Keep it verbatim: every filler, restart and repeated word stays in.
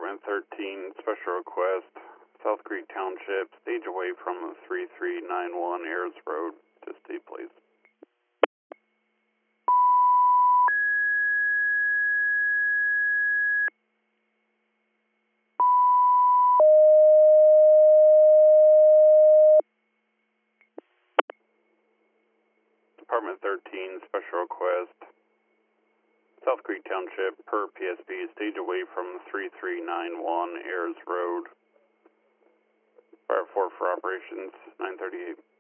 Department thirteen, special request, South Creek Township, stage away from three three nine one Ayers Road. To state, please. Department thirteen, special request, South Creek Township, per P S B, stage away from three three nine one Ayers Road. Fire four for operations, nine thirty-eight.